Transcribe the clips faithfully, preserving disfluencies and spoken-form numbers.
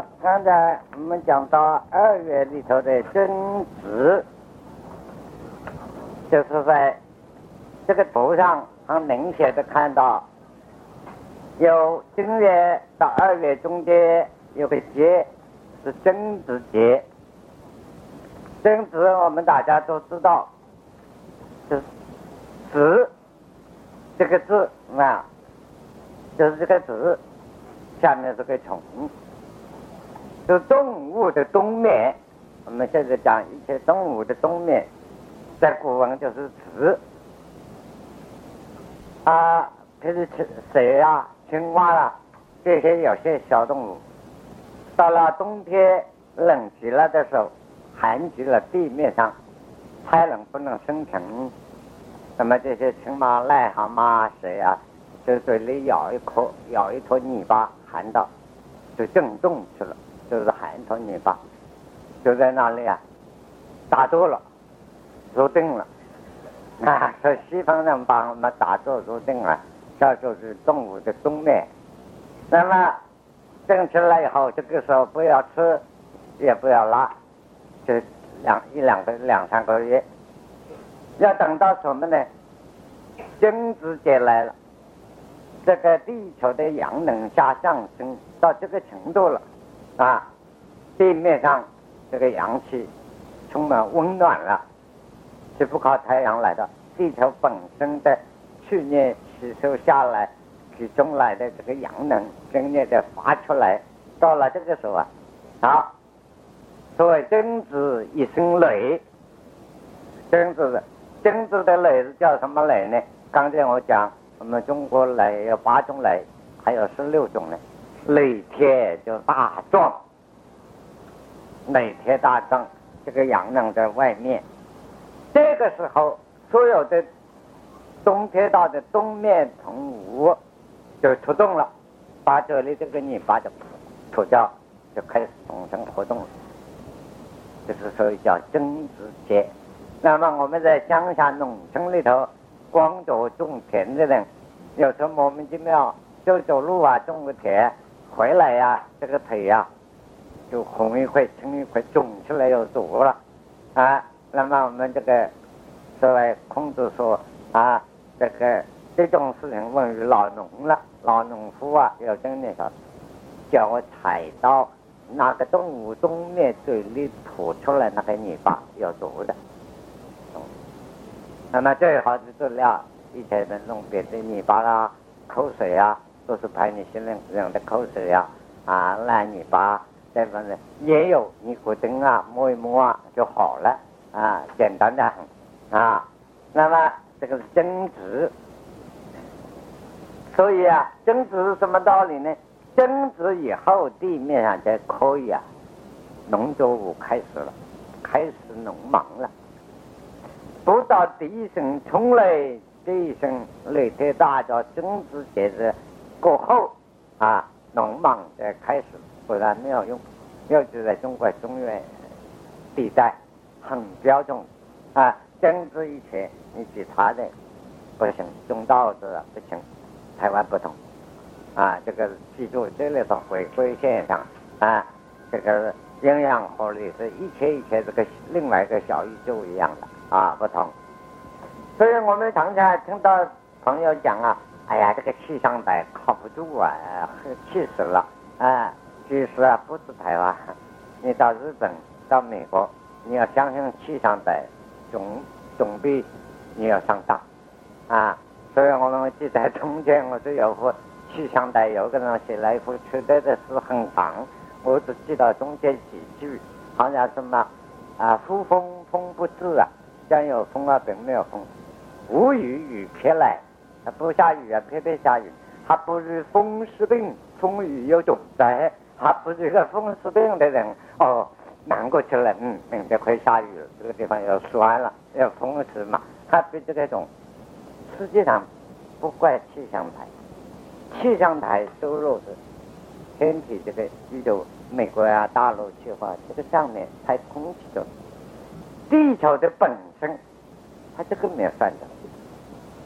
刚才我们讲到二月里头的争执，就是在这个图上很明显的看到，有正月到二月中间有个节是争执节。争执我们大家都知道，是子这个字啊，就是这个子下面是个虫，是动物的冬眠。我们现在讲一切动物的冬眠，在古文就是子啊，譬如蛇啊、青蛙啊，这些有些小动物，到了冬天冷极了的时候，寒极了，地面上太冷不能生存，那么这些青蛙、癞蛤蟆、蛇啊，就嘴里咬一口，咬一坨泥巴，含到就震动去了，就是含一坨泥巴，就在那里啊打坐了，入定了啊。所以西方人把我们打坐入定啊，这就是动物的冬眠。那么定起来以后，这个时候不要吃，也不要拉，就两一两个两三个月，要等到什么呢？争执节来了，这个地球的阳能下上升到这个程度了啊，地面上这个阳气充满温暖了，是不靠太阳来的，地球本身的去年吸收下来集中来的这个阳能今年的发出来，到了这个时候啊，好，所谓争执一生雷，争执的争执的雷是叫什么雷呢？刚才我讲我们中国雷有八种雷，还有十六种呢。雷天就大壮，雷天大壮，这个阳能在外面，这个时候所有的冬天到的东面同物就出动了，把这里这个泥巴就吐掉，就开始重新活动了，就是所以叫争执节。那么我们在乡下农村里头光着种田的人，有时候莫名其妙就走路啊，种个田回来呀、啊，这个腿呀、啊、就红一块青一块，肿出来又堵了啊。那么我们这个所谓孔子说啊，这个这种事情问于老农了，老农夫啊，有真那个叫我踩到那个动物东面嘴里吐出来那个泥巴有毒的。那么最好的治疗，以前的弄别的泥巴啊、口水啊，都是排你心人的口水啊、啊烂泥巴，这方面也有尼古丁啊，摸一摸啊就好了啊，简单的很啊。那么这个是争执，所以啊，争执是什么道理呢？争执以后，地面上才可以啊，农作物开始了，开始农忙了。不到地震冲雷，地震雷天大叫争执节日过后啊，农忙才开始，不然没有用。尤其在中国中原地带很标准啊，争执以前你其他的不行，种稻子不行，台湾不同啊。这个记住这里头回归现象啊，这个阴阳合理是一切一切这个另外一个小宇宙一样的啊，不同。所以我们常常听到朋友讲啊，哎呀，这个气象台靠不住啊，气死了啊！其实啊，不是台湾，你到日本、到美国，你要相信气象台，总总比你要上当啊！所以我们记在中间，我是有幅气象台，有个人写了一幅取得的诗很长，我只记到中间几句，好像什么啊，呼风风不至啊，将有风啊，并没有风。无雨雨偏来，它不下雨啊，偏偏下雨，还不是风湿病，风雨有重灾，还不是个风湿病的人哦，难过去了，嗯，明天会下雨了，这个地方要酸了，要风湿嘛，它比这种，实际上不怪气象台，气象台收入是天体这个宇宙，美国啊大陆气候这个上面才空气中，地球的本身，它这个没有算的。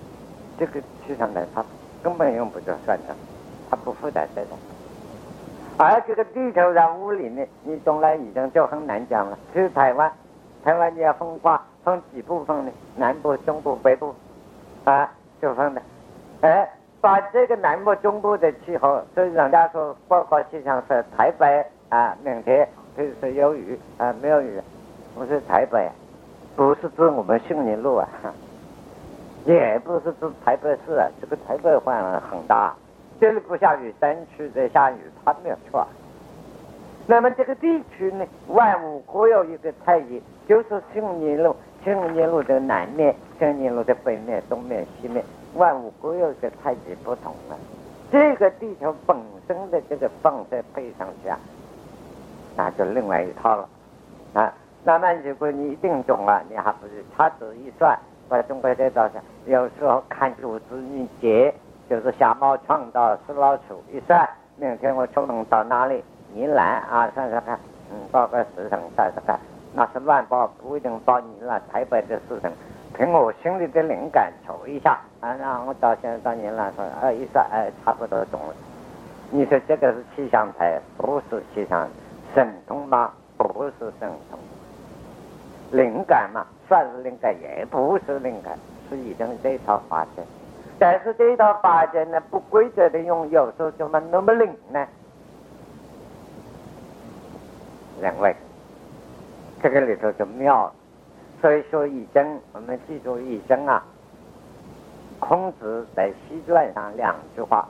这个气象台它根本用不着算账，它不负责这种而这个地球在物理呢，你从来已经就很难讲了。就是台湾，台湾你要分化分几部分呢？南部、中部、北部，啊，就分的。哎，把这个南部、中部的气候，所以人家说报告气象是台北啊，明天就是有雨啊，没有雨，不是台北，不是指我们杏林路啊，也不是指台北市啊，这个台北范围很大。这里不下雨，山区在下雨，它没有错。那么这个地区呢，万物各有一个太极，就是杏林路，杏林路的南面，杏林路的北面、东面、西面，万物各有一个太极不同了。这个地球本身的这个放在配上去啊，那就另外一套了啊。那么如果你一定懂了，你还不是掐指一算，把中国这道上，有时候看主子你节。就是瞎猫撞到死老鼠，一算，明天我出门到哪里？宜兰啊，算算看，嗯，报个时辰算算看，那是乱报，不一定报宜兰、台北的时辰，凭我心里的灵感瞅一下啊，然后到现在到宜兰说，呃，一算，哎，差不多懂了。你说这个是气象台，不是气象神通吗？不是神通，灵感嘛，算是灵感，也不是灵感，是已经这套法则。但是这一套法则呢，不规则的用，有时候怎么那么灵呢？两位，这个里头就妙了。所以说易经，我们记住易经啊。孔子在西传上两句话：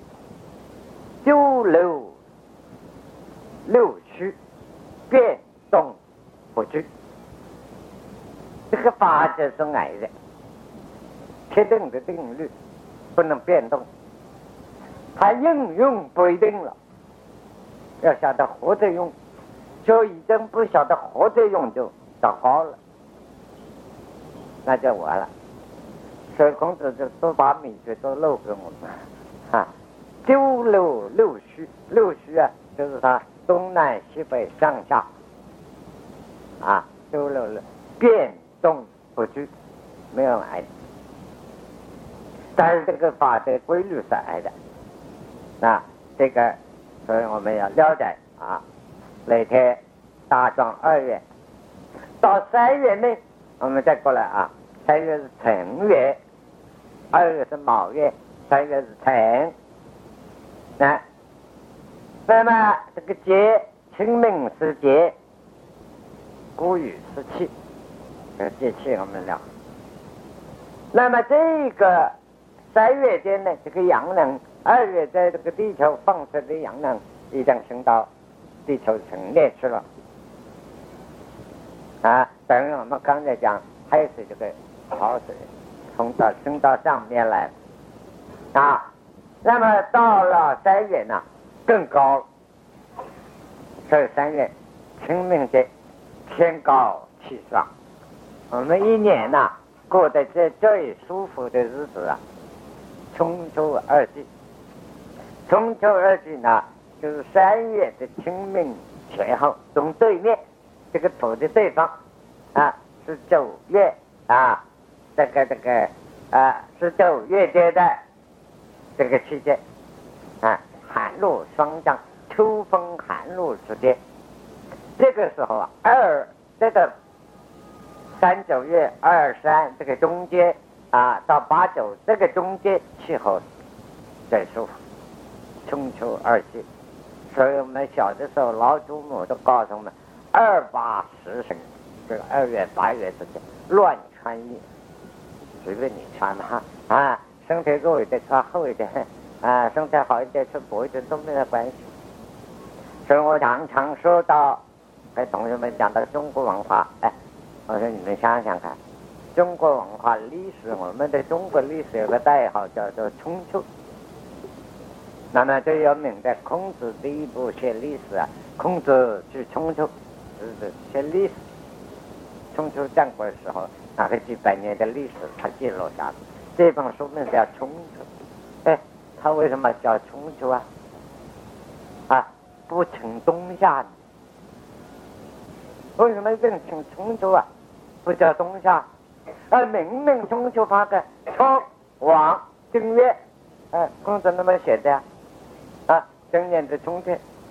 九六六虚，变动不居。这个法则是矮的。确定的定律不能变动，它应用不一定了，要晓得活着用，就已经不晓得活着用就糟糕了，那就完了。所以孔子就都把秘诀都漏给我们啊，九六六虚，六虚啊，就是它东南西北上下啊，九六六变动不居，没有挨。但是这个法则规律是矮的，那这个，所以我们要了解啊。那天大壮二月，到三月呢，我们再过来啊。三月是辰月，二月是卯月，三月是辰。那那么这个节，清明是节，谷雨是气，这个节气我们聊。那么这个。三月间呢，这个阳能；二月在这个地球放射的阳能已经升到地球层面去了啊。等于我们刚才讲，还是这个潮水从到升到上面来啊。那么到了三月呢，更高了。所以三月清明节天高气爽，我们一年呐、啊、过得这最舒服的日子啊。春秋二季，春秋二季呢，就是三月的清明前后，从对面这个土的对方啊，是九月啊，这个这个啊，是九月间的这个期间啊，寒露霜降，秋风寒露之间，这个时候啊，二这个三九月二三这个中间。啊，到八九这个中间气候最舒服，春秋二季。所以我们小的时候，老祖母都告诉我们，二八十神，这个二月八月之间乱穿衣，随便你穿嘛啊，身体弱一点穿厚一点啊，身体好一点穿薄一点都没有关系。所以我常常说到，跟同学们讲到中国文化，哎，我说你们想想看。中国文化历史，我们的中国历史有个代号叫做春秋。那么最有名的孔子第一部写历史啊，孔子去春秋，就是写历史。春秋战国的时候，那个几百年的历史，他记录下来。这本书名叫春秋。哎，他为什么叫春秋啊？啊，不称冬夏呢？为什么一定称春秋啊？不叫冬夏？而明明春秋发个秋往正月，哎，孔子那么写的呀，啊，正年的春天，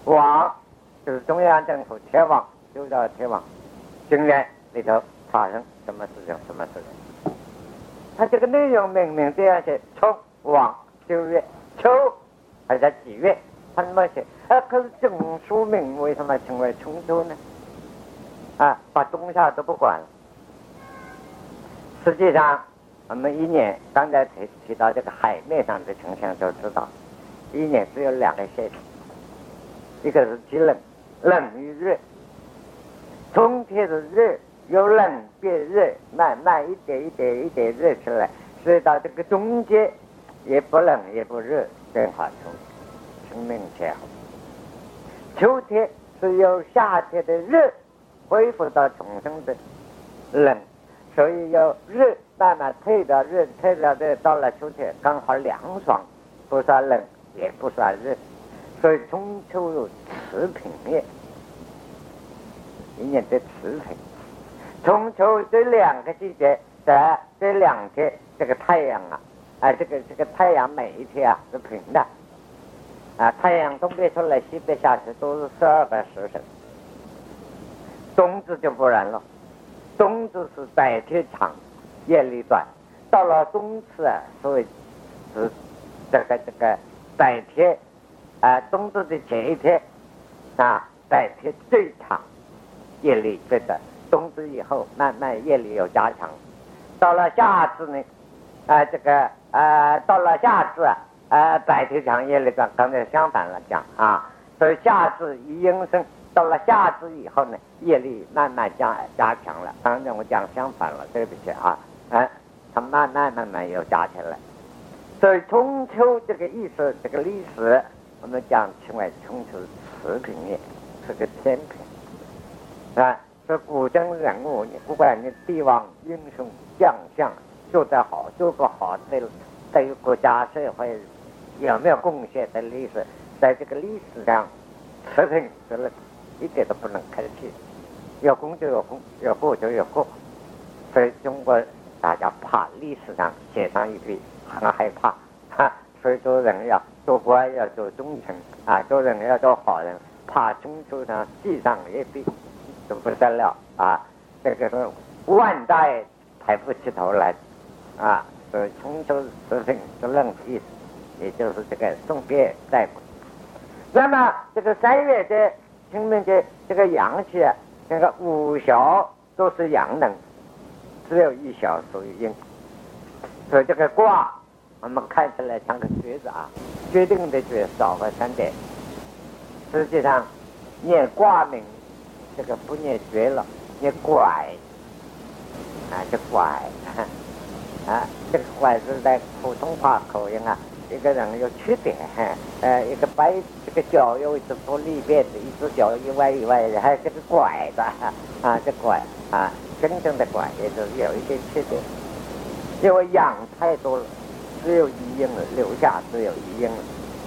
网就是中央政府铁网，就叫铁网。今年里头发生什么事情，什么事情？他这个内容明明这样写：春、往、九月，秋还在几月？他那么写，啊，可是总书名为什么称为春秋呢？啊，把冬夏都不管了。实际上，我们一年刚才提提到这个海面上的情形，就知道，一年只有两个现象，一个是极冷，冷与热。冬天的热由冷变热，慢慢一点一点一点热起来，所以到这个中间也不冷也不热，正好从生命前后。秋天是由夏天的热恢复到重生的冷，所以由热慢慢退掉热，退掉热，到了秋天刚好凉爽，不算冷也不算热，所以中秋有持平月，一年的持平。中秋这两个季节的这两天，这个太阳啊，啊，这个这个太阳每一天啊是平的，啊，太阳东边出来西边下去都是十二个时辰。冬至就不然了，冬至是白天长，夜里短，到了冬至啊，所以是这个这个白天啊，冬至的前一天啊，白天最长，夜里最短。冬至以后，慢慢夜里有加强。到了夏至呢，啊，这个啊，到了夏至啊，白天长夜里短，刚才相反了讲啊，所以夏至一阴生。到了夏至以后呢，业力慢慢加加强了。刚才我讲相反了，对不起啊，哎，它慢慢慢慢又加起来。所以春秋这个意思，这个历史，我们讲称为春秋持平月，是个天平啊。这古今人物，你不管你帝王、英雄、将相，做得好做不好，对对于国家社会有没有贡献的历史，在这个历史上持平是了。一点都不能客气，有功就有功，有过就有过。所以中国大家怕历史上写上一笔，很害怕哈。所以做人要做官要做忠诚啊，做人要做好人，怕中秋上记上一笔就不得了啊。这个是万代抬不起头来啊。所以中秋持平是那个意思，也就是这个送别在古。那么这个三月的清明节，这个阳气啊，这个五小都是阳能，只有一小属于阴。所以这个卦我们看起来像个决子啊，决定的决少个三点。实际上念卦名这个不念决了，念拐啊，这拐啊，这个拐是在普通话口音啊，一个人有缺点，呃，一个掰这个脚有一只不利便的，一只脚一歪一歪的，还有这个拐的啊，这拐啊，真正的拐也是有一点缺点，因为养太多了，只有一阴了，留下只有一阴了。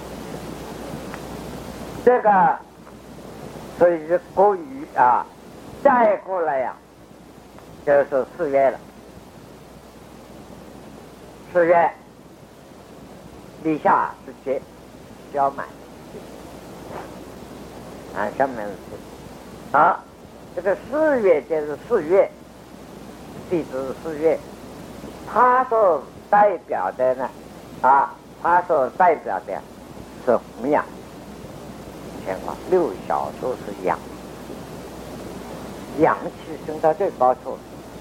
这个所以是过于啊，再过来呀、啊，就是四月了。四月立夏是节，交满啊，上面是好。这个四月就是四月，地支四月，它所代表的呢，啊，它所代表的是红阳。前话六小都是阳，阳气升到最高处，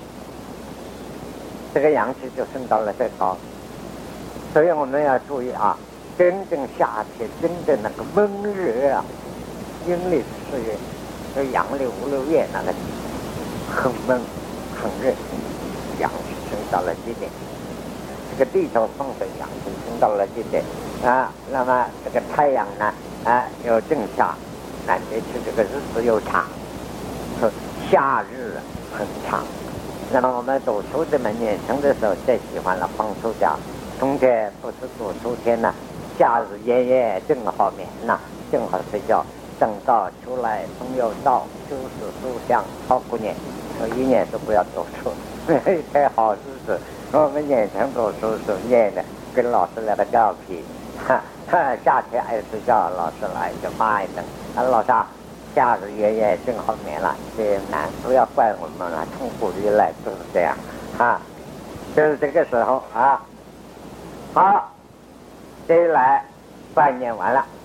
这个阳气就升到了最高。所以我们要注意啊，真正夏天真正那个闷热啊，阴历四月，这阳历五六月那个很闷很热，阳气升到了极点。这个地球风水阳气升到了极点啊，那么这个太阳呢啊有正夏，南边去这个日子又长，是夏日很长。那么我们读书的们年轻的时候最喜欢了放暑假，冬天不是读秋天呢，夏日炎炎正好眠呐，正好睡觉。等到出来风又到，秋是书香好过年，所以一年都不要读书，太好日子。我们年轻读书是念的，跟老师来个调皮，哈哈，夏天爱睡觉，老师来就骂一顿， 啊，老大，夏日月也正好没了，这难不要怪我们了，从古以来都是这样啊，就是这个时候啊，好，这一来半年完了，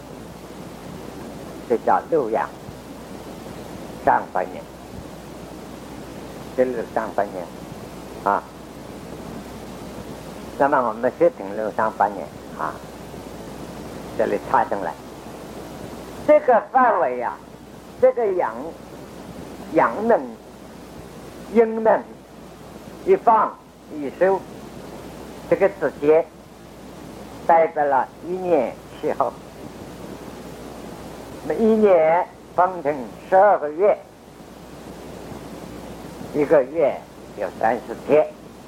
这叫六阳上半年，这是上半年啊。那么我们先停留上半年啊，这里插进来，这个范围呀、啊，这个阳阳能、阴能一放一收，这个直接代表了一年气候。那一年分成十二个月，一个月有三十天。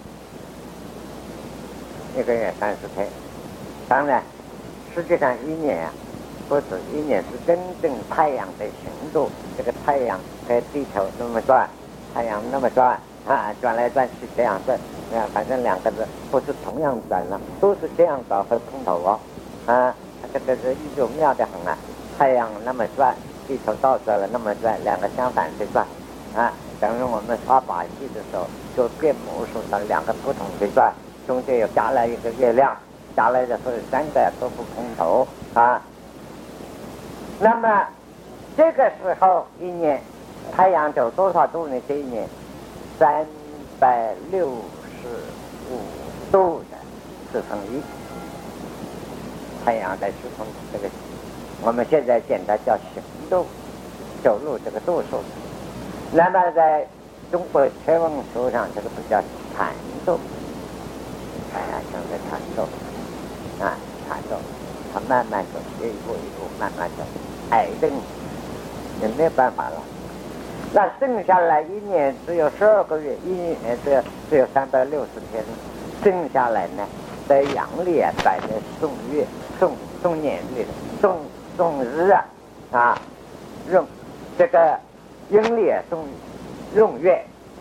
一个月三十天，当然，实际上一年啊，不是一年是真正太阳的行动。这个太阳在地球那么转，太阳那么转啊，转来转去这样转，啊，反正两个字不是同样转了，都是这样转和空头哦，啊，这个是一种妙的很啊。太阳那么转，地球倒转了那么转，两个相反的转，啊，等于我们耍把戏的时候，就变魔术的两个不同的转。中间又加了一个月亮，加来的所以三个都不空头啊。那么这个时候一年太阳走多少度呢？这一年三百六十五度的四分一，太阳在四分这个，我们现在简单叫行度，走路这个度数。那么在中国天文学上，这个不叫禅度。哎呀，现在缠斗啊，缠斗，他慢慢走，一步一步慢慢走，矮症也没有办法了。那剩下来一年只有十二个月，一年只有只有三百六十天，剩下来呢，在阳历啊，摆在宋月、宋宋年历、宋宋日啊，啊，闰这个阴历啊，宋闰月。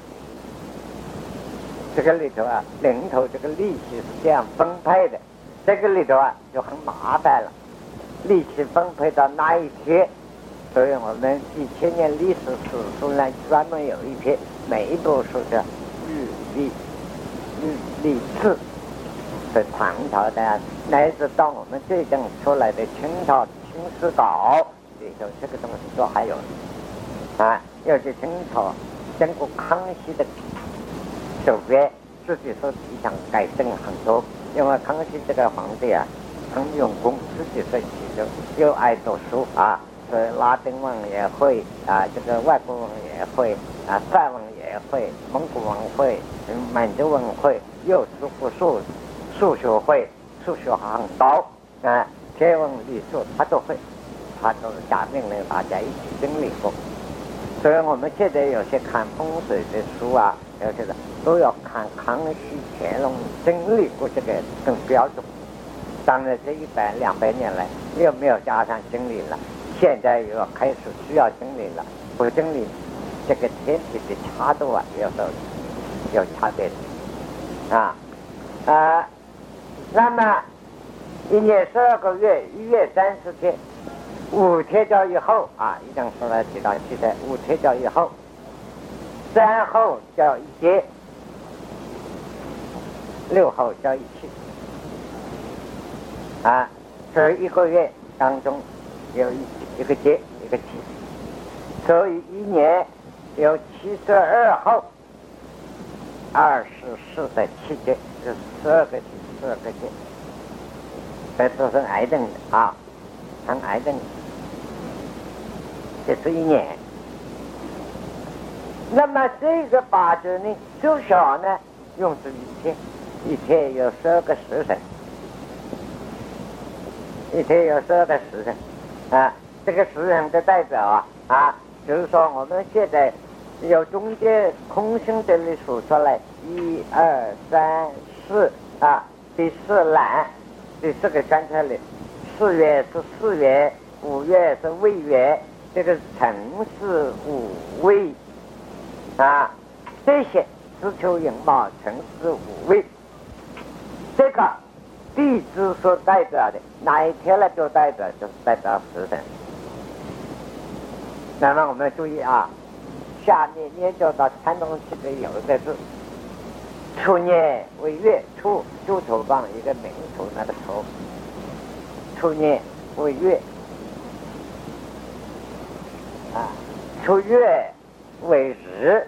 这个里头啊，零头这个利息是这样分配的，这个里头啊就很麻烦了。利息分配到那一天，所以我们几千年历史史书呢，专门有一篇，每一部书叫日历，日历志，是唐朝的，乃至到我们最近出来的清朝清史稿里头，这个东西都还有啊。尤其清朝经过康熙的手边，自己说提倡改正很多，因为康熙这个皇帝啊，很用功，自己说起就又爱读书啊，所以拉丁文也会啊，这个外国文也会啊，梵文也会，蒙古文会，满洲文会，又是复数数学会，数学很高啊，天文历数他都会，他都是下命令大家一起经历过。所以我们现在有些看风水的书啊，有些的都要看康熙、乾隆经历过这个更标准。当然这一百两百年来又没有加上经历了，现在又要开始需要经历了，不经历这个天体的差度啊，有时候有差别的啊啊。那么一年十二个月，一月三十天。五天交以后啊，一张出来提到七天，五天交以后，三后交一节，六后交一期啊，所以一个月当中有一一个节一个期，所以一年有七十二后，二十四的七节，就是十二个节，十二个节，这都是癌症的啊，很癌症的。这是一年。那么这个八字呢，最少呢用是一天，一天有十二个时辰，一天有十二个时辰啊。这个时辰的代表啊啊，就是说我们现在有中间空心这里数出来，一二三四啊，第四栏第四个三车里，四月是四月，五月是未月。这个辰巳午未啊，这些子丑寅卯辰巳午未，这个地支所代表的哪一天呢？就代表就是代表时辰那么我们注意啊，下面念就到参东气的有一个字，初念为月，初猪头旁一个名头，那个头，初念为月啊，初月为日，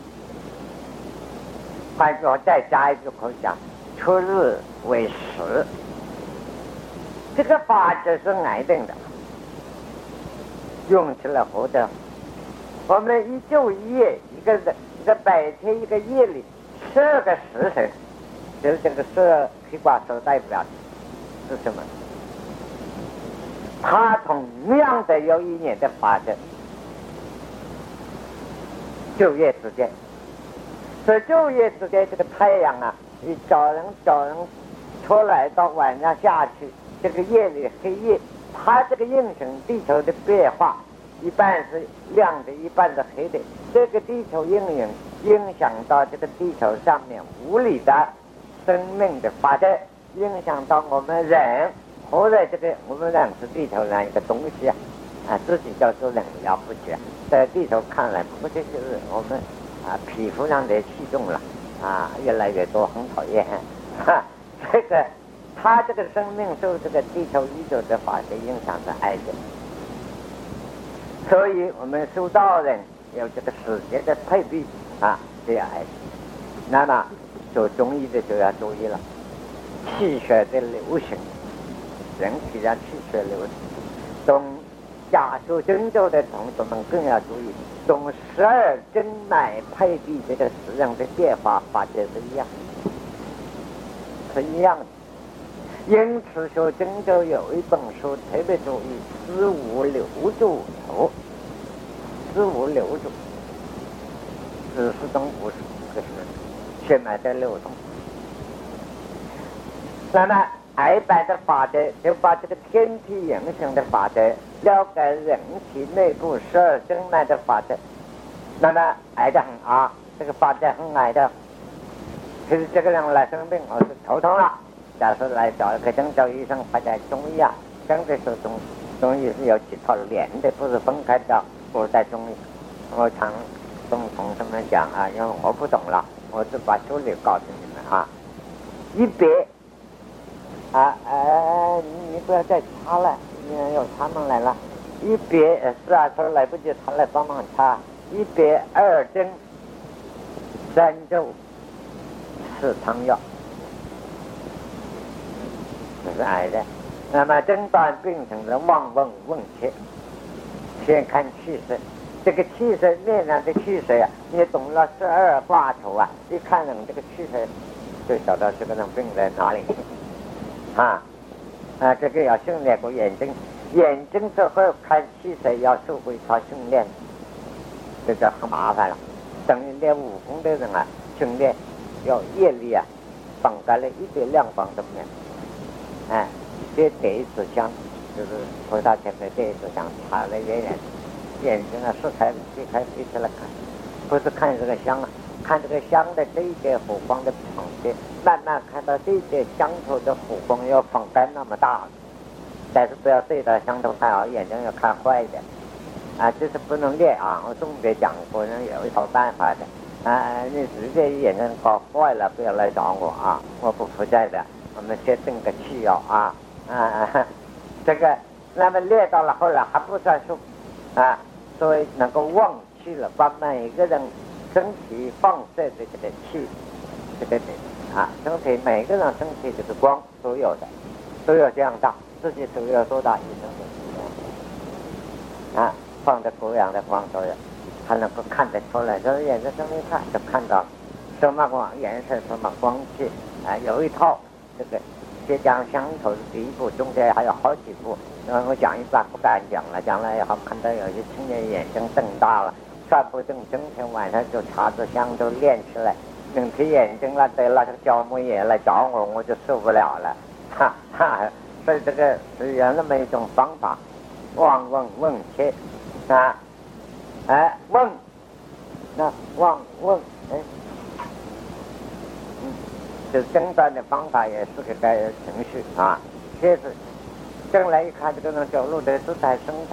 换句话再加一句口讲，初日为时。这个法则是挨定的，用起来活的。我们一昼一夜，一个一个白天，一个夜里，十二个时辰，就是这个十二披挂所代表的是什么？它同样的有一年的法则，昼夜之间。所以昼夜之间，这个太阳啊，一早上早上出来到晚上下去，这个夜里黑夜，它这个影响地球的变化，一半是亮的，一半是黑的。这个地球影响影响到这个地球上面物理的生命的发展，影响到我们人活在这个我们人是地球上一个东西啊，啊，自己叫做人了不起，在地球看来，不就是我们啊皮肤上的气重了啊，越来越多，很讨厌。哈，这个他这个生命受这个地球宇宙的法则影响是癌症，所以我们修道人有这个时间的配比啊，这样癌症。那么做中医的就要注意了，气血的流行，人体上气血流行，从亚洲针灸的同学们更要注意，从十二经脉配比这个实样的变化法则是一样，是一样的。因此说针灸有一本书特别注意四五六组头，四五六组，四十种五十个是血脉的流动。那么癌白的法则就把这个天体影响的法则了解人体内部十二经脉的法则，那么癌的很啊，这个法则很癌的。其实这个人来生病，我是头痛了，假设来找一个针灸医生或者中医啊，真的是中中医是有几套连的，不是分开的，不是在中医。我常跟同事们讲啊，因为我不懂了，我就把书里告诉你们啊，一别。啊哎，你你不要再擦了，有他们来了。一别是啊，说来不及，他来帮忙擦。一别二针，三周，四汤药，这是癌的。那么诊断病成了望闻问切，先看气色。这个气色面上的气色啊，你懂了十二卦头啊，一看人这个气色，就晓得这个人病在哪里。啊啊，这个要训练过眼睛，眼睛之后看气色要受过一套训练，这就很麻烦了。等于练武功的人啊，训练要业力啊，放开了一点亮光的面，哎，这点一支香，就是菩萨前面点一支香，插了远远，眼睛啊是开闭开闭起来看，不是看这个香啊。看这个香的这一点火光的旁边，慢慢看到这一点香头的火光要放干那么大，但是不要对着香头看啊，眼睛要看坏一点啊，这是不能练啊。我中学讲过，人有一套办法的啊，你直接眼睛搞坏了，不要来找我啊，我不负责的。我们先定个气药啊啊，这个那么练到了后来还不算数啊，所以能够忘气了，把每个人。身体放射的这个气，这个啊，身体每个人身体这个光都有的，都有这样大，自己都有多大一生啊，放在狗样的光都有，还能够看得出来，就是眼睛这么一看就看到什么光颜色，什么光气啊，有一套这个先讲相头的第一步，中间还有好几步，因为我讲一半不敢讲了，讲了以后看到有些青年眼睛瞪大了。算不定整天晚上就插着香都练起来，明天眼睛了得了这个角膜炎来找我，我就受不了了，哈哈！所以这个是有那么一种方法，望问问切啊，哎问，那望问哎，嗯，这诊断的方法也是个个程序啊。接着，将来一看这个人走路的姿态身材，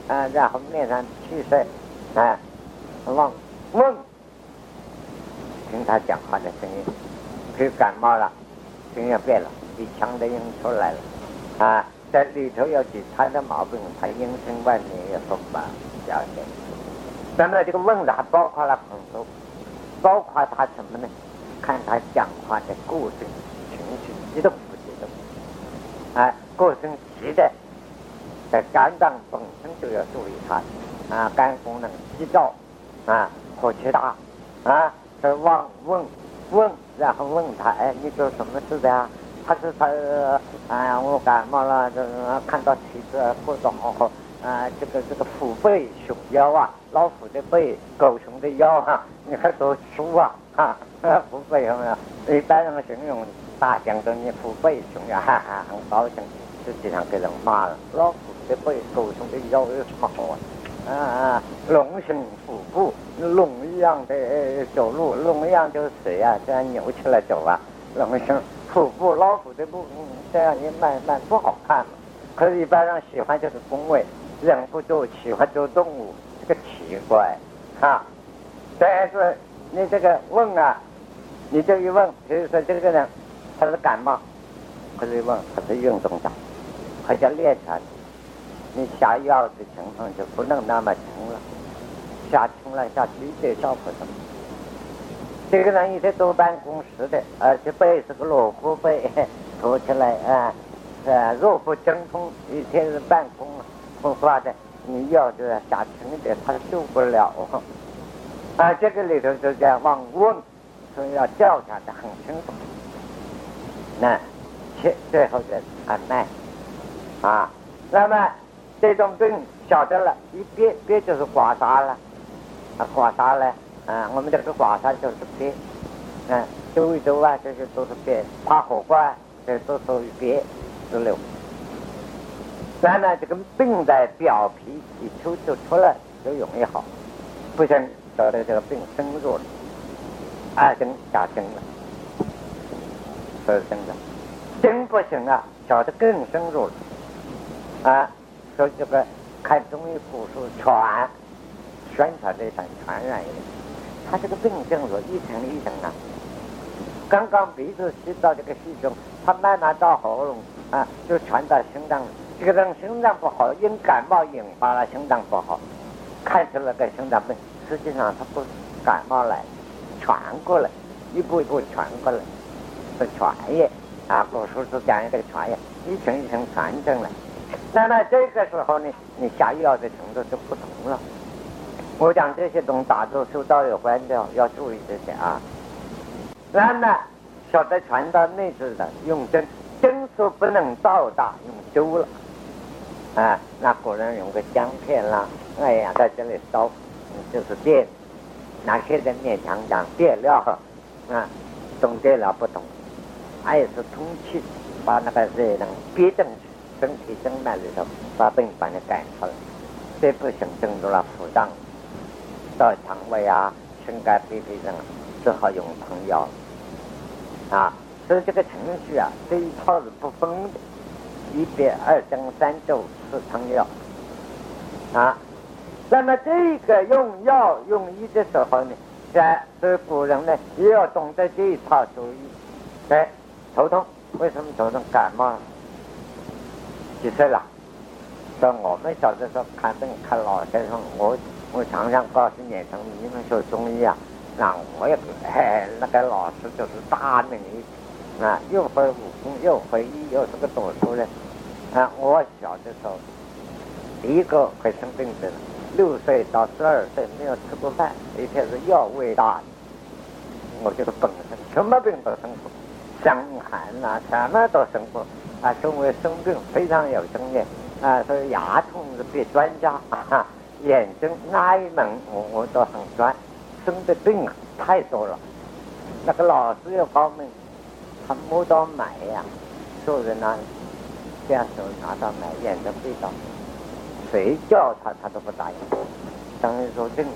啊，然后面上气色，啊，望问，听他讲话的声音，就感冒了，声音变了，鼻腔的音出来了，啊，在里头有其他的毛病，他音声外面也说不了解。那么这个问的还包括了很多，包括他什么呢？看他讲话的个性、情绪激动不激动，啊，个性急的，在肝脏本身就要注意他，啊，肝功能急躁，啊，火气大，啊，是望问问，然后问他，哎，你做什么事的呀？他说他，哎呀，我感冒了，这看到体质过得好好。啊，这个这个虎背熊腰啊，老虎的背，狗熊的腰啊，你还读书啊？哈、啊，虎背熊腰，一般人形容大象说你虎背熊腰，哈哈，很高兴，实际上给人骂了。老虎的背，狗熊的腰有什么好啊？啊啊，龙形虎步，龙一样的走路，龙一样就是谁啊？这样扭起来走啊？龙形虎步，老虎的步，嗯，这样也蛮蛮不好看嘛。可是一般人喜欢就是恭维。人不做喜欢做动物，这个奇怪啊！但是你这个问啊，你这一问，比如说这个人他是感冒，可是问他是运动的，他叫练拳，你下药的情况就不能那么轻了，下轻了下去对效果什么？这个人一天坐办公室的，而且背是个萝卜背，坐起来啊，呃，弱不禁风，一天是办公。不发的，你要是下轻一点，他受不了啊！这个里头就叫望问，所以要调查的很清楚。那最最后的按脉啊，那么这种病晓得了，一憋憋就是刮痧了啊，刮痧了啊，我们这个刮痧就是憋，嗯，周一周啊，这些都是憋，拔火罐这都属于憋之流。然后呢，这个病在表皮一出就出来，就容易好。不行，晓得这个病深入了，二针加针了，是真的。针不行啊，晓得更深入了啊。所以这个看中医古书传宣传这场传染一点，他这个病症有一层一层啊。刚刚鼻子吸到这个细中，它慢慢到喉咙啊，就传到心脏了。这个人心脏不好，因感冒引发了心脏不好，看出了个心脏病，实际上他不是感冒来，传过来，一步一步传过来，是传液啊。古书是讲一个传液，一层一层传进来。那么这个时候呢，你下药的程度就不同了。我讲这些东打坐修道有关的，要注意这些啊。那么晓得传到内置的，用针，针数不能到大，用灸了。啊，那古人用个姜片啦，哎呀，在这里烧，就是电。那现在勉强讲电料，啊，懂电料不懂，还是通气，把那个热能憋进去，身体经脉里头，把病把它赶出来。这不行，进入了腹脏，到肠胃啊、心肝脾肺症，只好用汤药。啊，所以这个程序啊，这一套是不分的。一边二针三咒四汤药啊，那么这个用药用医的时候呢，在所以古人呢也要懂得这一套主意。对，头痛为什么头痛？感冒了，几岁了？所以我们小的时候看病看老先生，我我常常告诉年轻人，你们学中医啊，那我也哎那个老师就是大能医啊，又会武功又会医，又是个读书人。啊，我小的时候，第一个会生病的，六岁到十二岁没有吃过饭，一天是药味大的。我这个本身什么病都生过，伤寒啊，什么都生过啊。身为生病非常有经验啊，所以牙痛是别专家啊，眼睛那一门我我都很专，生的病太多了。那个老师有方面，他摸到买呀、啊，坐在那里。这样手拿到买，眼睛闭上，谁叫他他都不答应。当然说正，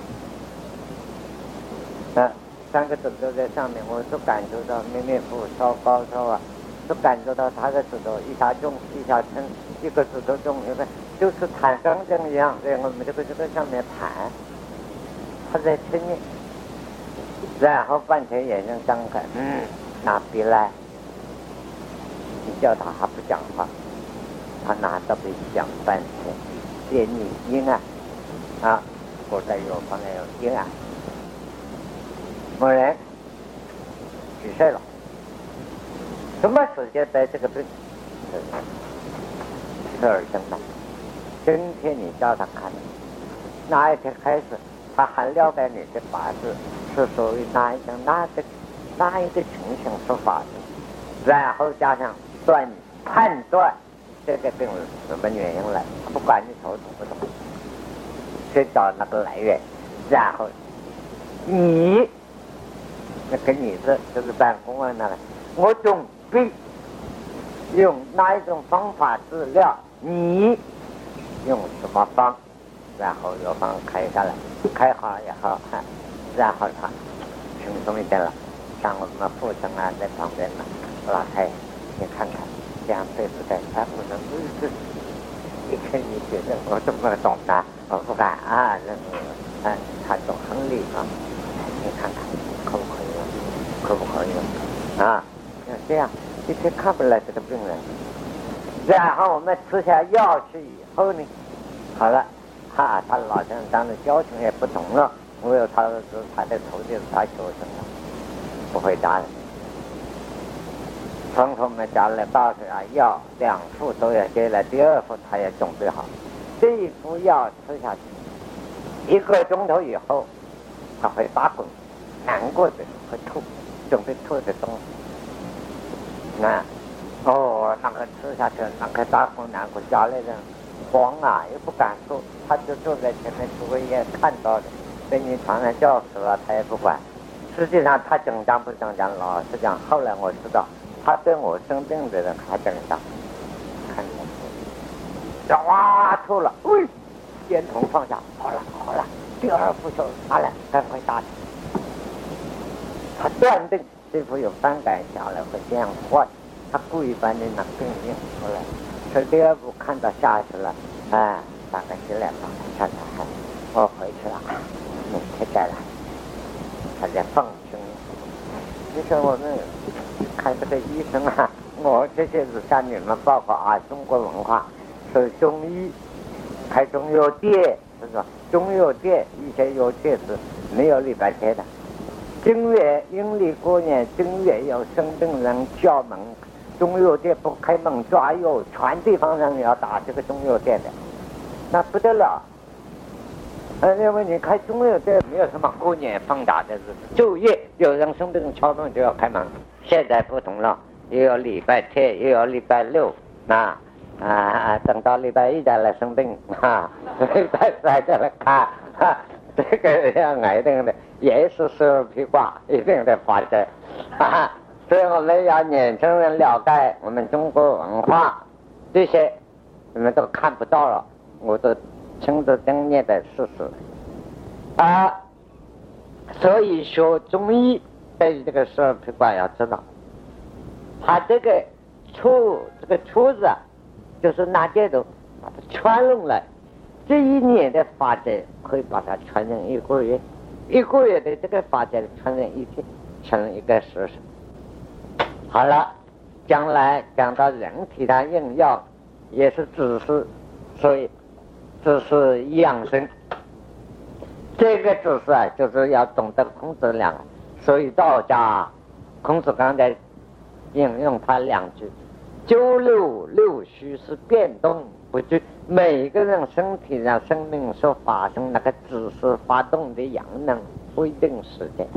那三个指头在上面，我都感受到面面腹烧高烧啊，都感受到他的指头一下重一下轻，一个指头重一个就是弹钢针一样，在我们这个这个上面弹，他在听你，然后半天眼睛张开，嗯，拿笔来，你叫他还不讲话，他拿着笔讲半天，点你阴暗啊，或者有方面有阴暗，某人几岁了？什么时间得这个病？这儿生的。今天你叫他看，哪一天开始，他还了解你的八字是属于哪一种哪个哪一个情形所发生，然后加上断判断这个病是什么原因来，不管你头懂不懂，去找那个来源，然后你那个你是就是办公啊那个，我准备用哪一种方法治疗你。用什么方，然后药方开下来，开好也好，然后他轻松一点了。像我们父亲啊在旁边呢，老太太，你看看，这样对不对？他不能不是，你看你觉得我怎么懂呢？我不敢啊，那个，嗯，他懂很理啊，你看看可不可以用？可不可以用？啊，要这样，一天看不来这个病人，然后我们吃下药去以后呢，好了，哈，他老先生的交情也不同了，我有他的他的头就是他求生了，不会打人。从头我们家来到水啊，药两副都要给了，第二副他也准备好，这一副药吃下去，一个钟头以后，他会打滚，难过的会吐，准备吐的东西。那哦，那个吃下去，那个打滚难过，家里人慌啊，也不敢说，他就坐在前面周围也看到的，被你常常叫死了，他也不管。实际上他紧张不紧张，老实讲，后来我知道，他对我生病的人还紧张，看见我，哇吐了，喂，烟筒放下，好了好了，第二副就打了，赶快打。他断定这副有翻改下来会这样换，他故意把你拿病印出来。所以第二步看到下去了，哎，大概几点钟？看看，我回去了，明天再来。他在放生。其实我们看这个医生啊，我这些是向你们报告啊，中国文化是中医，开中药店，是吧？中药店一些药店是没有礼拜天的。正月阴历过年，正月有生病人叫门。中药店不开门抓药，全地方上要打这个中药店的，那不得了。呃，因为你开中药店没有什么过年放假的日子，昼夜有人生病敲门就要开门。现在不同了，又有礼拜天，又有礼拜六，那啊，等到礼拜一再来生病，哈，礼拜三再来看，哈，这个要癌症的也是十二披挂，一定得发生，哈。所以我们要年轻人了解我们中国文化，这些你们都看不到了，我都亲自经验的事实啊。所以说中医对于这个十二披挂要知道，他这个出这个出字啊，就是拿这种把它串拢来，这一年的法则可以把它串成一个月，一个月的这个法则串成一天，成一个时辰。好了，将来讲到人体的用药也是只是，所以只是养生。这个只是啊，就是要懂得控制量。所以道家孔子刚才引用他两句：九六六虚是变动不居。每一个人身体上生命所发生那个只是发动的阳能不一定时间。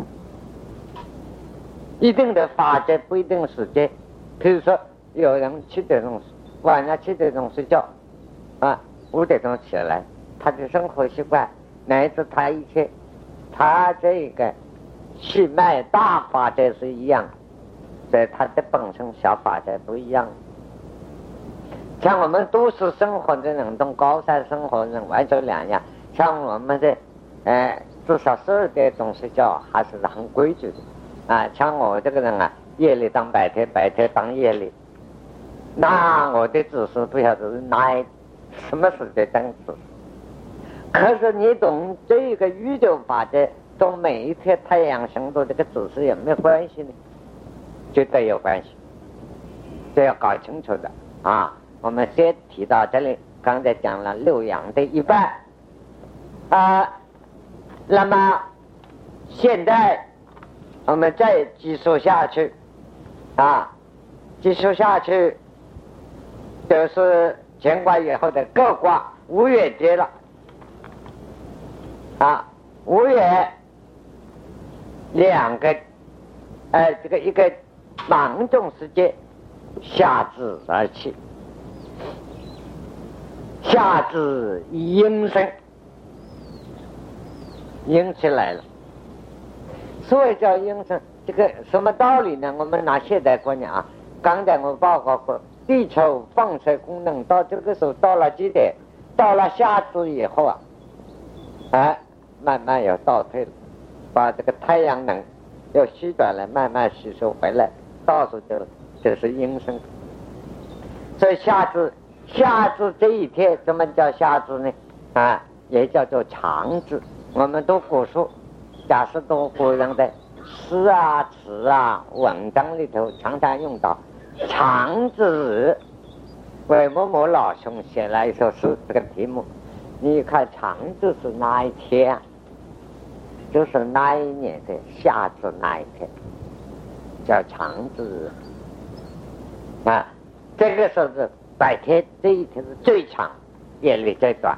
一定的法则不一定时间，比如说有人七点钟晚上七点钟睡觉，啊，五点钟起来，他的生活习惯乃至他一切，他这个气脉大法则是一样，所以他的本身小法则不一样。像我们都市生活的人跟高山生活的人完全两样，像我们的，呃，至少十二点钟睡觉还是很规矩的。啊，像我这个人啊，夜里当白天，白天当夜里，那我的指示不晓得是哪什么是这等次？可是你懂这个宇宙法则，懂每一天太阳升度这个姿势有没有关系呢？绝对有关系，这要搞清楚的啊！我们先提到这里，刚才讲了六阳的一半啊，那么现在我们再继续下去啊，继续下去就是乾卦以后的艮卦五月节了啊，五月两个呃这个一个芒种时节，夏至而起，夏至阴生，阴起来了。所以叫阴生，这个什么道理呢？我们拿现代观念啊，刚才我报告过，地球放射功能到这个时候到了几点？到了夏至以后啊，哎，慢慢要倒退了，把这个太阳能要吸转来，慢慢吸收回来，倒数就就是阴生。所以夏至，夏至这一天，怎么叫夏至呢？啊，也叫做长至。我们读古书，假使读古人的诗啊、词啊、文章里头，常常用到长至日。韦某某老兄写了一首诗，这个题目，你看长至是哪一天啊？就是那一年的夏至那一天，叫长至日啊。这个时候是白天，这一天是最长，夜里最短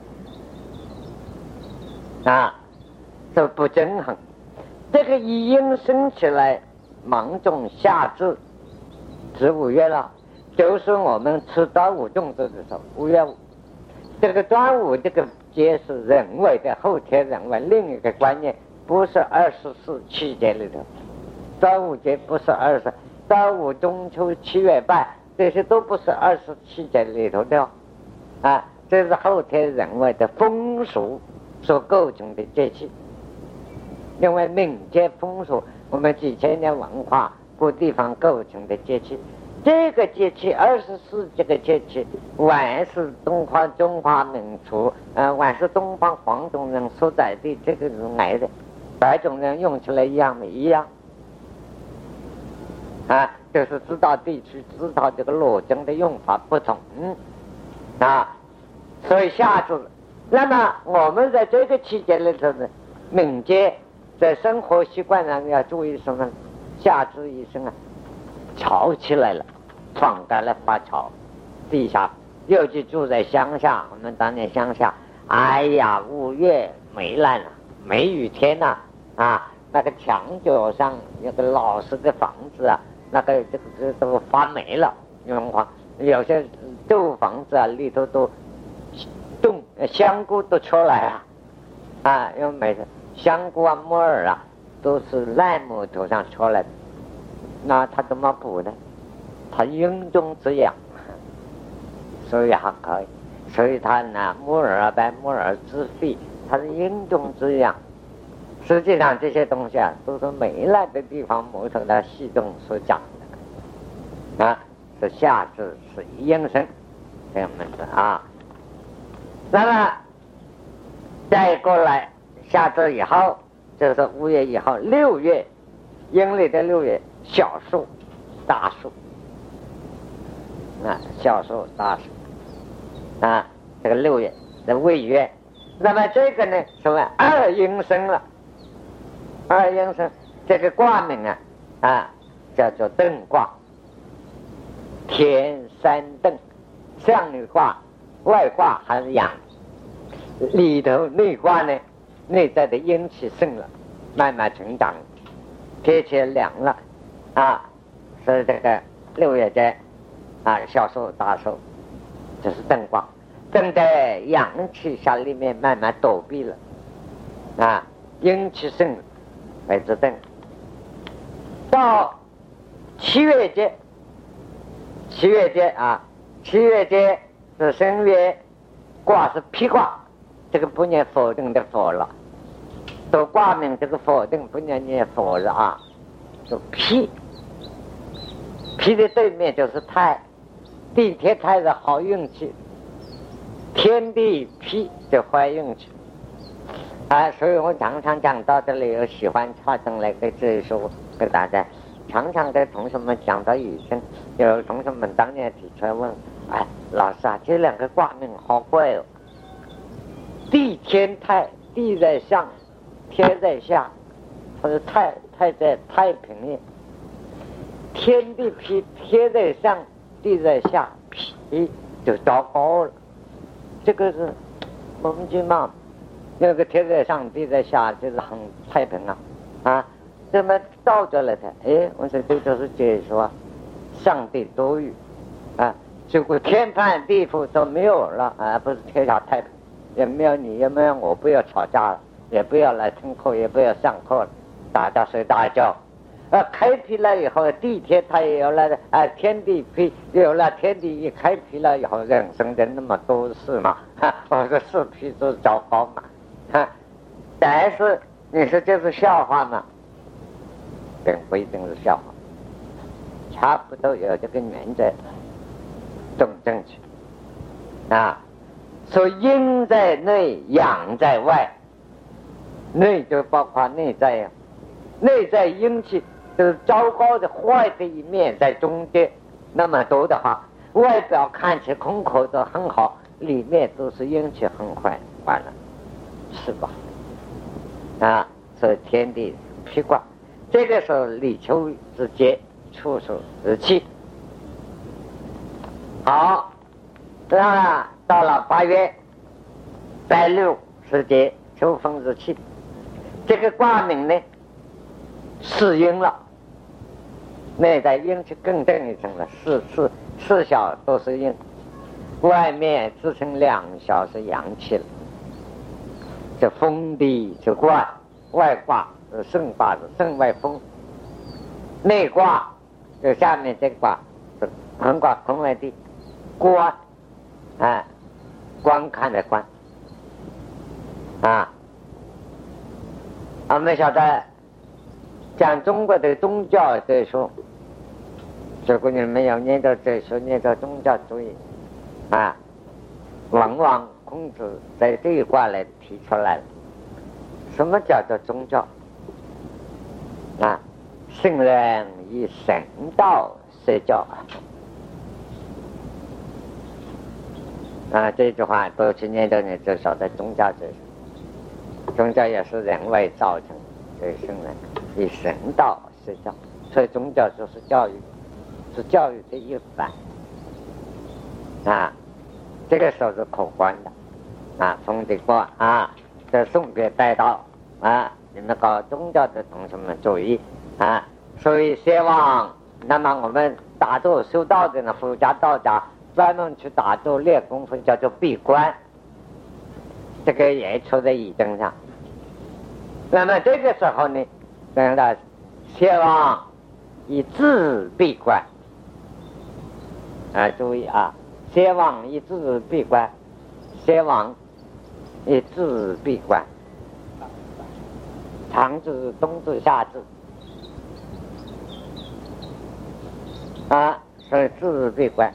啊，这不均衡。这个一阴升起来，芒种夏至至五月了，就是我们吃端午粽子的时候，五月五。这个端午这个节是人为的，后天人为另一个观念，不是二十四七节里头。端午节不是二十，端午、中秋、七月半，这些都不是二十七节里头的啊，这是后天人为的风俗所构成的节气。因为民间风俗，我们几千年文化各地方构成的节气，这个节气二十四这个节气，晚是东方中华民族，呃，晚是东方黄种人所在的这个是来的，白种人用起来一样没一样啊，就是知道地区知道这个罗经的用法不同啊，所以夏至。那么我们在这个期间里头呢，民间在生活习惯上要注意什么？夏至一生啊，潮起来了，放开了发潮，地下尤其住在乡下，我们当年乡下，哎呀，五月没烂了，梅雨天呐 啊, 啊，那个墙角上有个老式的房子啊，那个这个都发霉了，用黄有些旧房子啊里头都冻香菇都出来了啊，因为没事。香菇啊、木耳啊，都是烂木头上出来的，那它怎么补呢？它阴中之阳，所以还可以。所以它呢，木耳啊、白木耳之肺，它是阴中之阳。实际上这些东西啊，都是没烂的地方木头的细种所长的啊，是夏至是阴生，这样们的啊。那么再过来。夏至以后，就是五月以后，六月，阴历的六月，小树、大树，啊，小树、大树，啊，这个六月的未月，那么这个呢，什么二阴生了，二阴生，这个卦名啊，啊，叫做艮卦，天山艮，上一卦，外卦还是阳，里头内卦呢？内在的阴气盛了，慢慢成长，天气凉了啊，所以这个六月节啊，小树大树就是艮卦，正在阳气下里面慢慢躲避了啊，阴气盛了为之艮。到七月节，七月节啊，七月节是申月，卦是披卦，这个不念否定的否了。都卦名这个否定不念念否了啊，就披，披的对面就是太，地天太是好运气天地辟就坏运气啊！所以我常常讲到这里，我喜欢插上来给这一说给大家。常常跟同学们讲到以前，有同学们当年提出来问：“哎，老师啊，这两个卦命好怪哦！地天太，地在上，天在下，或者太太在太平面。天地辟，天在上，地在下，辟就糟糕了。这个是我们就嘛，那个天在上，地在下，就是很太平啊，啊。”这么倒着来的，哎，我说这就是解说上帝多欲啊，结果天翻地覆都没有了啊，不是天下太平，也没有你，也没有我，不要吵架了，也不要来听课，也不要上课了，大家睡大觉。啊，开辟了以后，地天它也有了啊，天地辟有了，天地一开辟了以后，人生的那么多事嘛，哈，我说是辟是糟糕嘛，哈，但是你说这是笑话嘛？并不一定是笑话，差不多有这个原则，动正确啊。所以阴在内，阳在外，内就包括内在呀，内在阴气就是糟糕的、坏的一面在中间，那么多的话，外表看起空口都很好，里面都是阴气很坏，完了，是吧？啊，所以天地辟卦。这个时候立秋之节，处暑之气。好，这样啊，到了八月白露时节，秋风之气。这个卦名呢，是阴了，内在阴气更正一层了，四四四小都是阴，外面只剩两小是阳气了。这风地是卦，外卦。胜卦是胜外风，内卦就下面这卦是坤卦坤外地，观啊观看的观啊，我们晓得讲中国的宗教哲学，如果你们有念到哲学、念到宗教主义啊，往往孔子在这一卦来提出来了，什么叫做宗教？啊，圣人以神道设教啊！这句话多去念到你就晓得宗教就是宗教也是人为造成，所以圣人以神道设教，所以宗教就是教育，是教育的一环啊。这个时候是可观的啊，从这个啊，这送给带到啊。你们搞宗教的同学们注意啊！所以希望，那么我们打坐修道的呢，佛家道家专门去打坐练功夫，叫做闭关，这个也出在仪征上。那么这个时候呢，等到希望以自闭关啊，注意啊，希望以自闭关，希望以自闭关。长字、冬字、夏字啊，所以自闭关。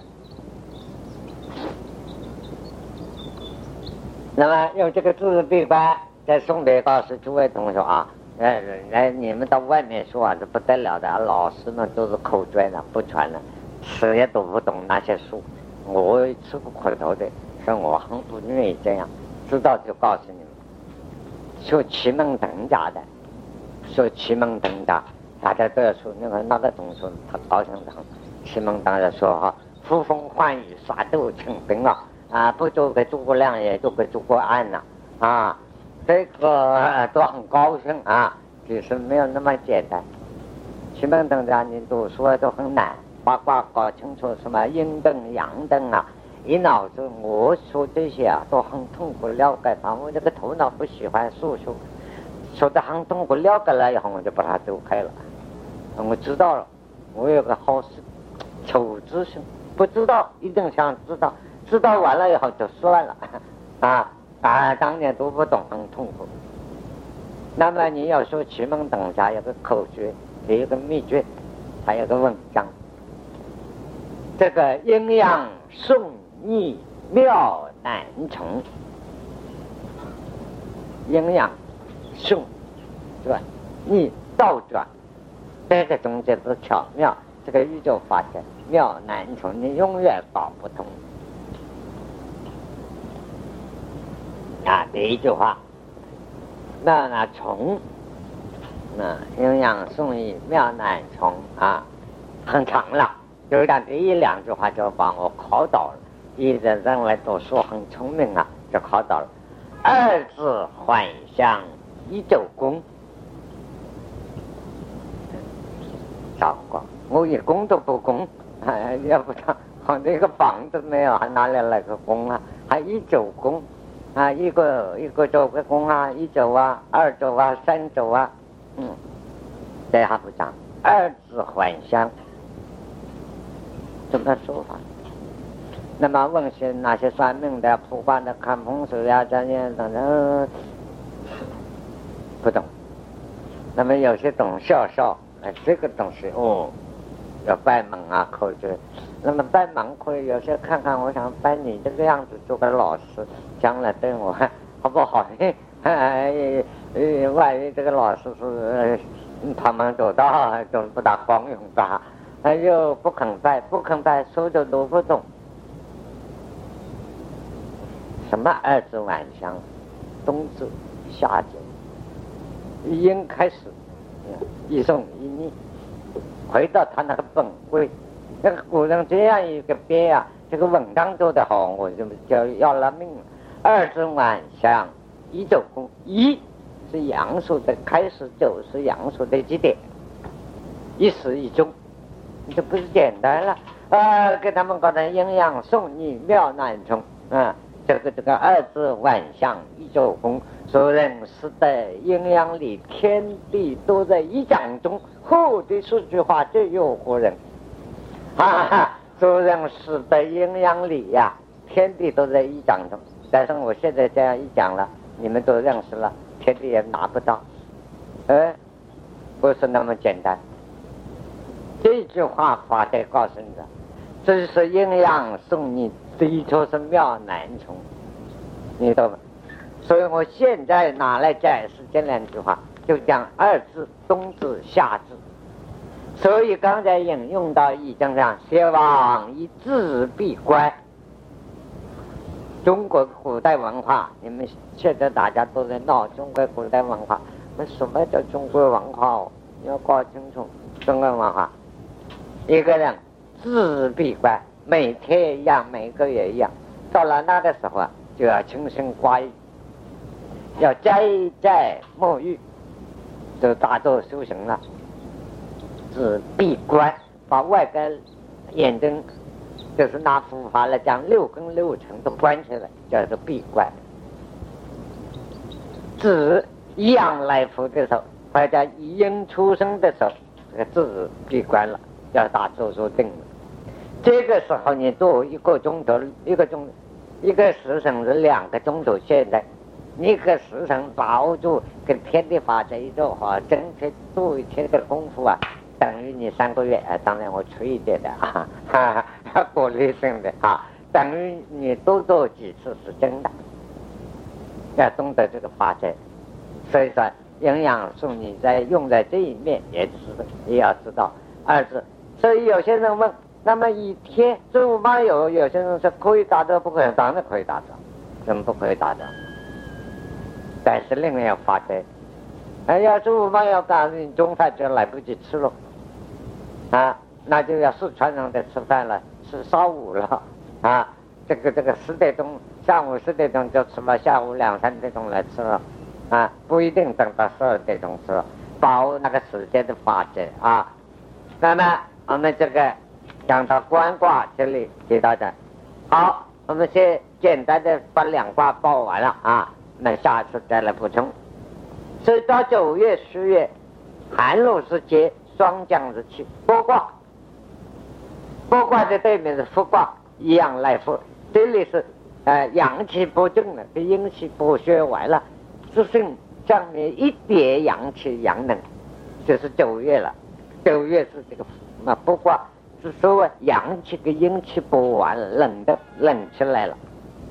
那么用这个自闭关，再送给告诉诸位同学啊，来来，你们到外面说啊，这不得了的，老师们都是口专的，不传的，吃也读不懂那些书。我吃过苦头的，所以我很不愿意这样，知道就告诉你们。说奇门遁甲的，说奇门遁甲，大家都要说那个那个同学他高兴的很。奇门遁甲说哈，呼风唤雨，杀斗请兵啊，啊，不做给诸葛亮，也做给诸葛安呐，啊，这个、呃、都很高兴啊。其实没有那么简单。奇门遁甲你读书都很难，八卦搞清楚什么阴灯阳灯啊。一脑子我说这些啊都很痛苦了解它，我这个头脑不喜欢数数，说的很痛苦了解了以后我就把它走开了。我知道了，我有个好事求知心，不知道一定想知道，知道完了以后就算了啊啊！当年读不懂很痛苦。那么你要说奇门遁甲有个口诀，有一个秘诀，还有个文章，这个阴阳顺逆妙难从，阴阳顺，是吧？你倒转，这个中间是巧妙，这个宇宙法则妙难从，你永远搞不通。啊，第一句话，妙难从，啊，阴阳顺意妙难从啊，很长了。就讲第一两句话就把我考倒了，一直认为读书很聪明啊，就考倒了。二字还乡一周公，糟糕，我一工都不工，哎，要不他好这个房子没有，还哪里来个工啊？还一周工啊，一个一个周个工啊，一周啊，二周啊，三周啊，嗯，这还不讲。二字还乡，怎么说法？那么问些那些算命的、卜卦的、看风水啊，这些等等不懂。那么有些懂笑笑，哎，这个东西哦，要拜门啊，可以。那么拜门可以，有些看看，我想拜你这个样子做个老师，将来对我好不好？哎，万一这个老师是他们走道就不大光荣吧？他又不肯拜，不肯拜，说的都不懂。什么二字晚香，冬至夏至，阴开始一送一逆，回到他那个本位。那个古人这样一个编啊，这个文章做得好，我就就要了命了。二字晚香一周公，一是阳数的开始，九是阳数的基点，一始一终，这不是简单了啊！给他们搞成阴阳顺逆妙难从啊！这个这个二字晚香一周公，所认识的阴阳里天地都在一掌中，后的四句话最诱惑人哈哈！所认识的阴阳里呀、啊，天地都在一掌中。但是我现在这样一讲了，你们都认识了，天地也拿不到，哎，不是那么简单。这句话法在告诉你的，这是阴阳顺逆，的确是妙难从，你懂吗？所以我现在拿来解释这两句话，就讲二字冬至夏至。所以刚才引用到易经上，先王以治必观。中国古代文化，你们现在大家都在闹中国古代文化，那什么叫中国文化哦？你要搞清楚中国文化。一个人治必观，每天一样，每个月一样，到了那个时候啊，就要清心寡欲，要斋斋沐浴，就大做修行了。治必观，把外边眼睛，就是拿佛法来讲，六根六尘都关起来，叫做闭关。子阳来福的时候，或者阴出生的时候，这个字闭关了，要打坐坐定了。这个时候你做一个钟头，一个钟，一个时辰是两个钟头。现在一个时辰把握住，跟天地法则一做好，整天做一天的功夫啊。等于你三个月，哎，当然我吹一点的啊，哈哈，鼓励性的啊，等于你多做几次是真的，要懂得这个法则。所以说，营养素你在用在这一面也知也要知道。二是，所以有些人问，那么一天十五万有有些人说可以打折，不可以，当然可以打折，怎么不可以打折？但是另外有法则，哎，要十五万要打，你中饭就来不及吃了。啊，那就要四川人的吃饭了，吃烧午了啊！这个这个十点钟，下午十点钟就吃了，下午两三点钟来吃了，啊，不一定等到十二点钟吃了，把握那个时间的法则啊。那么我们这个讲到观卦这里给大家，好，我们先简单的把两卦报完了啊，那下次再来补充。所以到九月、十月，寒露时节。霜降之气，剥卦，剥卦的对面是复卦，一样来复。这里是呃阳气不正了，被阴气剥削完了，只剩上面一点阳气阳能，就是九月了。九月是这个那剥卦，是说阳气跟阴气剥完了，冷的冷起来了，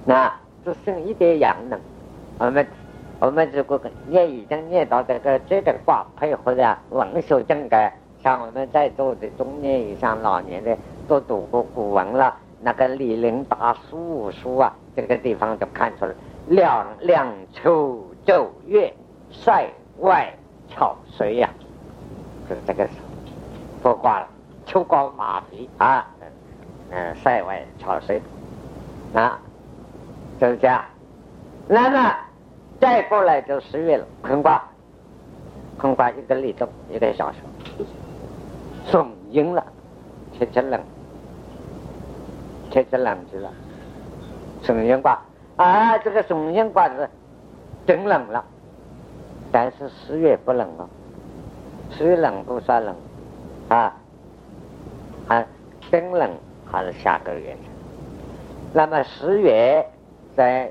那只剩一点阳能。我们我们如果也已经念到这个这个卦配合的文学正改，像我们在座的中年以上老年的都读过古文了，那个李陵达书书啊，这个地方就看出来，两两秋昼月，塞外草随呀、啊，就是这个时候，过卦了，秋高马肥啊，嗯，塞外草随，啊，就是这样。那么再过来就十月了，坤卦，坤卦一个立冬，一个小时，送阴了，天气冷，天气冷极了，送阴卦啊，这个送阴卦是真冷了，但是十月不冷了，十月冷不算冷啊，啊，真冷还是下个月。那么十月在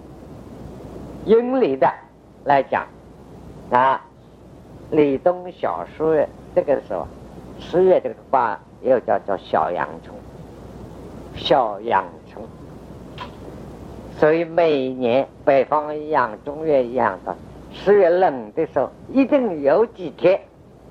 阴历的来讲啊，立冬小十月，这个时候十月这个卦又叫做小阳春，小阳春。所以每一年北方一样，中原一样的，十月冷的时候，一定有几天，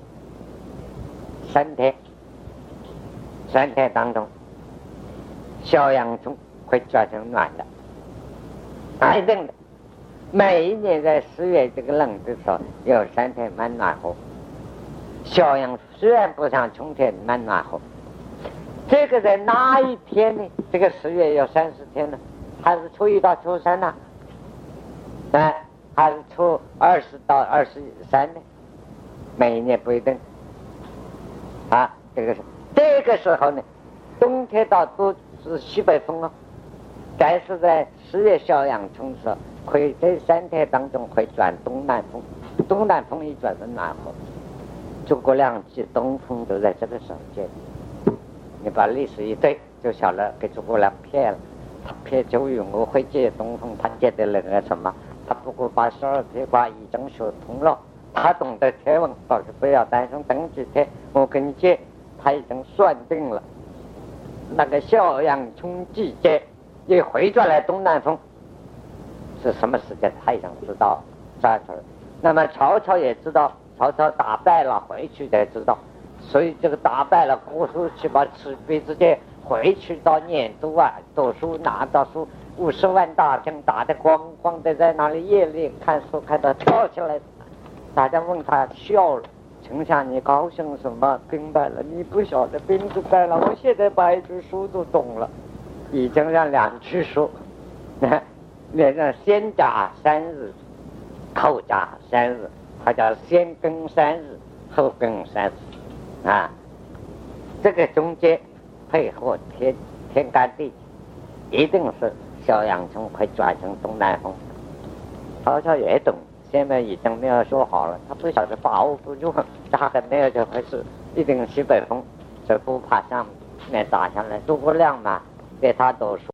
三天，三天当中，小阳春会转成暖的，一定的。每一年在十月这个冷的时候，有三天蛮暖和。小阳虽然不像春天蛮暖和，这个在哪一天呢？这个十月有三十天呢，还是初一到初三呢？哎，还是初二十到二十三呢？每一年不一定。啊，这个是这个时候呢，冬天到都是西北风哦，但是在十月小阳春时候。会这三天当中会转东南风，东南风一转是暖和，诸葛亮记东风都在这个时候见。你把历史一对，就晓得给诸葛亮骗了。他骗周瑜我会借东风，他借的那个什么？他不过把十二篇卦已经学通了，他懂得天文，倒是不要担心等几天我跟你借，他已经算定了。那个小阳春季节一回转来东南风。是什么时间他已经知道了，那么曹操也知道，曹操打败了回去才知道，所以这个打败了郭叔去把赤壁之间回去到念都啊，读书拿到书五十万大兵打得光光的，在那里夜里看书看到跳起来，大家问他笑了，丞相你高兴什么？兵败了，你不晓得兵是败了，我现在把一句书都懂了，已经让两句书那叫先甲三日，后甲三日，它叫先庚三日，后庚三日，啊，这个中间配合天天干地，一定是小阳春会转成东南风。曹操也懂，现在已经没有说好了，他不晓得把握不住，大概没有这回事，一定西北风，这不怕上面打下来。诸葛亮嘛，给他读书。